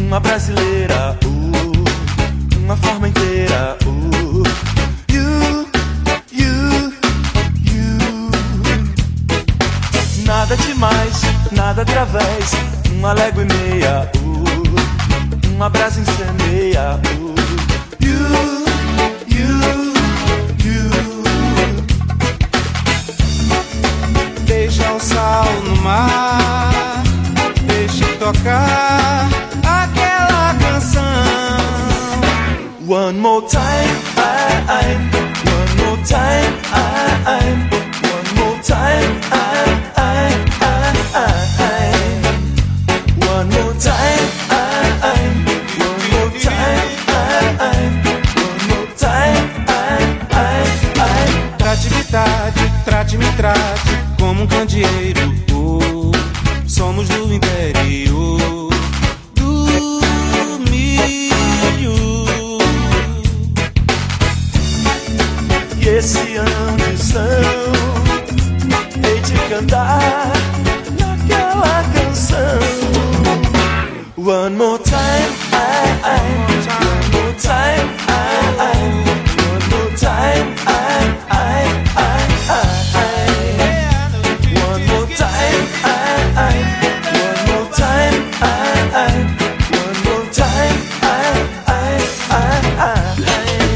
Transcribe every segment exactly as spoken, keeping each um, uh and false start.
uma brasileira, uh, uma forma inteira, uh, you, you, you. Nada demais, nada através, uma légua e meia, uh, uma brasa incendeia, uh, you, you, you. Deixa o sal no mar, deixa tocar aquela canção. One more time, I, I, one more time, I, I, one more time, I, I, I, I, one more time, I, I, one more time, I, I, one more time, I, I, I. Trate-me, trate, trate-me, trate como um candeeiro. Oh, somos do interior do milho. E esse ambição, hei de cantar naquela canção. One more time, I, I, one more time, I, I, one more time, I, I, I, I, one more time, I, I, one more time, I, I, one more time, I, I, I, I.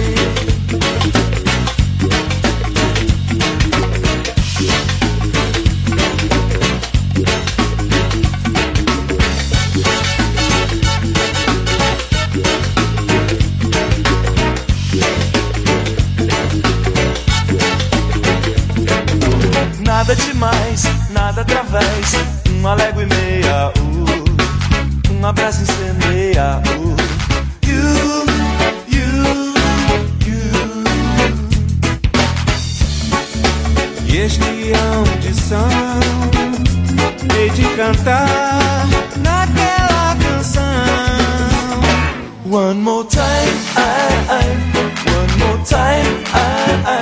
Nada demais, nada através, uma légua e meia, uh, uma brasa incendeia, uh, you, you, you. E este é um de som, hei de cantar naquela canção. One more time, I, I, one more time, I, I.